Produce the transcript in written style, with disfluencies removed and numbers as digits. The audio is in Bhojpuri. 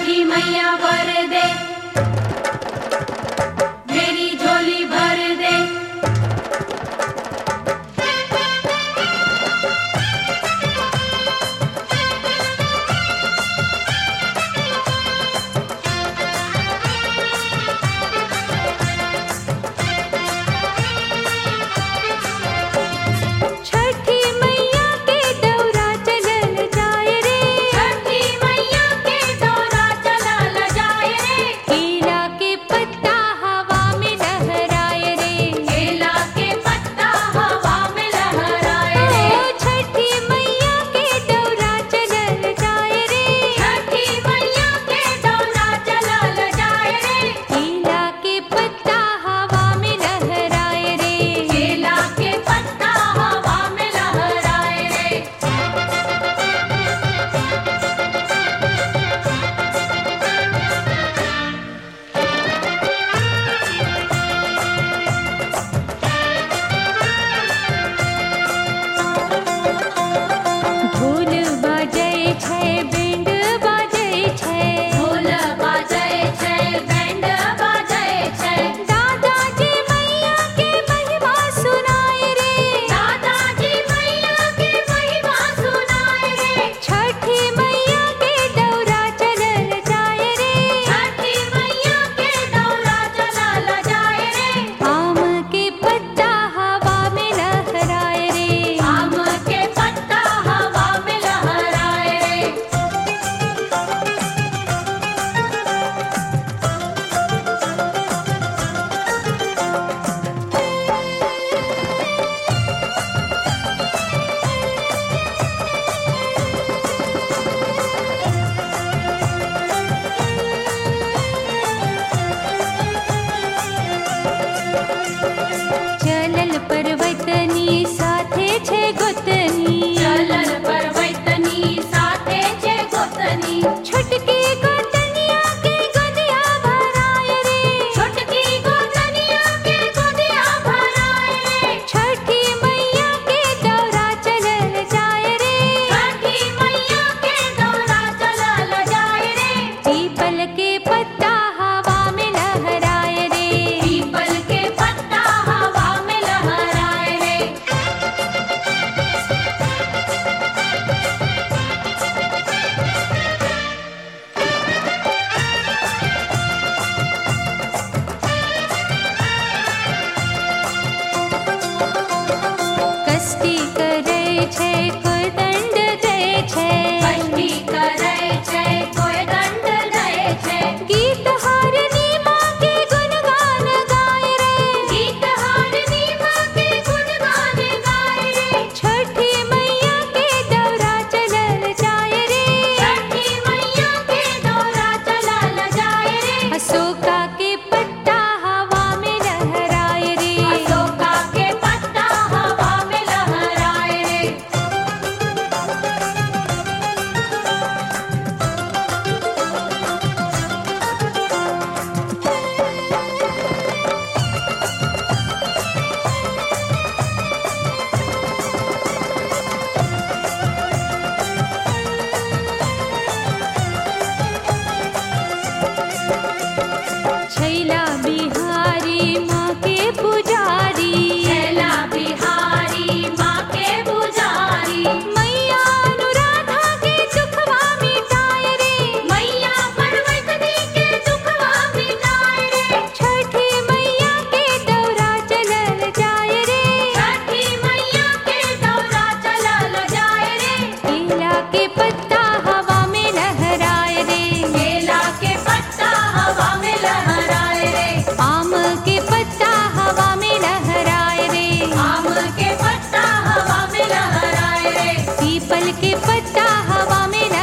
छठी मैया वर दे, मेरी झोली भर दे। छठी मैया के दौरा चलल जाय रे, छठी मैया के दौरा चलल जाय रे, केला के पत्ता हवा में लहराय रे, केला के पत्ता हवा में लहराए रे। ओ छठी मैया के दौरा चलल जाय रे, छठी मैया के दौरा चलल जाय रे, केला के पत्ता हवा में लहराय रे। केला के पत्ता हवा में लहराए रे। ढोल बाजै छै, बैंड बाजै छै, ढोल बाजै छै, बैंड बाजै छै, दादाजी मैया के महिमा सुनाय रे, दादाजी मैया के महिमा सुनाए रे। छठी मैया के दौरा चलल जाय रे, छठी मैया के दौरा चलल जाय रे, आम के पत्ता हवा में लहराय रे। आम के पत्ता हवा में लहराए रे। चलल पर्वतनी साथे छै गोतनी, चलल परवैतनी साथे छे गोतनी, छोटकी गोतनिया के गोदिया भराय रे, छोटकी गोतनिया के गोदिया भराए रे। छठी मैया के दौरा चलल जाय रे, छठी मैया के दौरा चलल जाय रे, पीपल के पत्ता हवा में लहराय रे। पीपल के पत्ता हवा में लहराए रे। कष्टी करै छै, कोई दंड दै छै, कष्टी करै छै, कोई दंड दै छै, गीत हारनी माँ के गुणगान गाय रे, गीत हारनी माँ के गुणगान गाए रे। छठी मैया के दौरा चलल जाय रे, छठी मैया के दौरा चलल जाय रे, अशोका के पत्ता हवा में लहराय रे। अशोका के पत्ता हवा में लहराए रे। छैला बिहारी माँ के पुजारी, छैला बिहारी माँ के पुजारी, मैया अनुराधा के दुखवा मिटाय रे, मैया परवैतनी के दुखवा मिटाए रे। छठी मैया के दौरा चलल जाय रे, छठी मैया के दौरा चलल जाय रे, केला के पत्ता हवा में लहराय रे, केला के पत्ता हवा में लहराए रे, आम के पत्ता हवा में लहराय रे, आम के पत्ता हवा में लहराए रे, पीपल के पत्ता हवा में